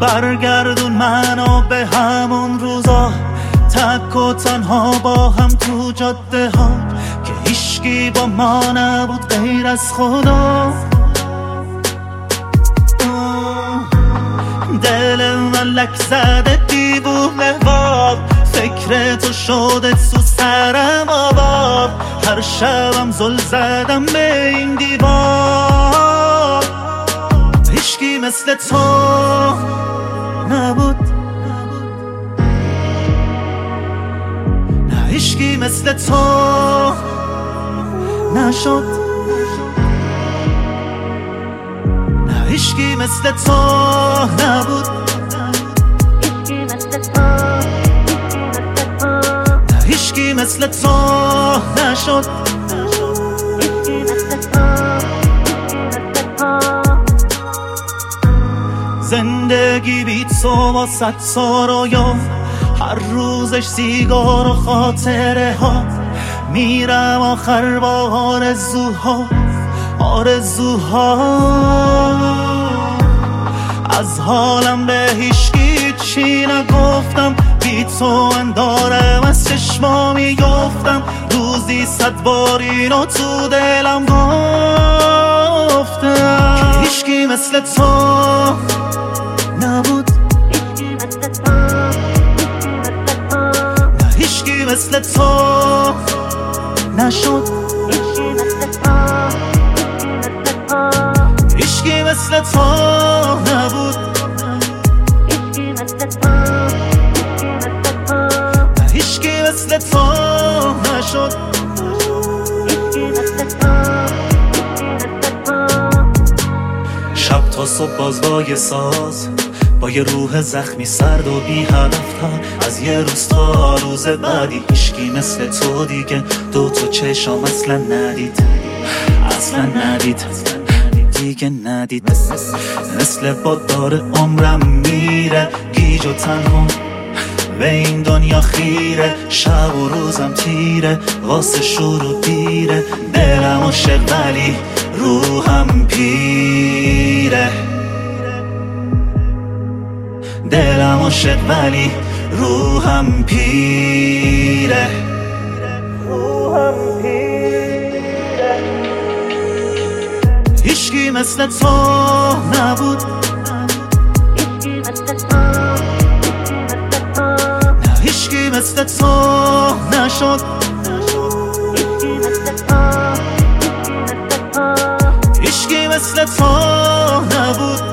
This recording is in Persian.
برگردون منو به همون روزا، تک و تنها با هم تو جاده ها که هیچکی با ما نبود غیر از خدا. دل من لک زده دیوونه وار، فکر تو شده تو سرم آباد، هر شبم زل زدم به این دیوار. هیچکی مثل تو نبود، نه هیچکی مثل تو نشد، نه هیچکی مثل تو نبود، نه هیچکی مثل تو نشد. زندگی بی تو با 100 رویا، هر روزش سیگار و خاطره ها، میرم آخر با آرزوها، آرزوها. از حالم به هیچکی چی نگفتم، بی تو اندارم از چشما میگفتم، روزی 100 بار اینو تو دلم گفتم که هیچکی مثل تو نبود، نه هیچکی مثل تو نشد، هیچکی مثل تو نبود، نه هیچکی مثل تو نشد. شب تا صبح باز با یه ساز، با یه روح زخمی سرد و بی هدفتر، از یه روز تا روز بعدی هیچکی مثل تو دیگه دو تو چشام اصلا ندید، اصلا ندید، دیگه ندید. مثل باد داره عمرم میره، گیج و تنها به این دنیا خیره، شب و روزم تیره، واسه شروع دیره، دلم عاشق ولی روحم پیره، دلم عاشق ولی روحم پیره، روحم پیره. هیچکی مثل تو نبود، نه هیچکی مثل تو نشد، هیچکی مثل تو نبود،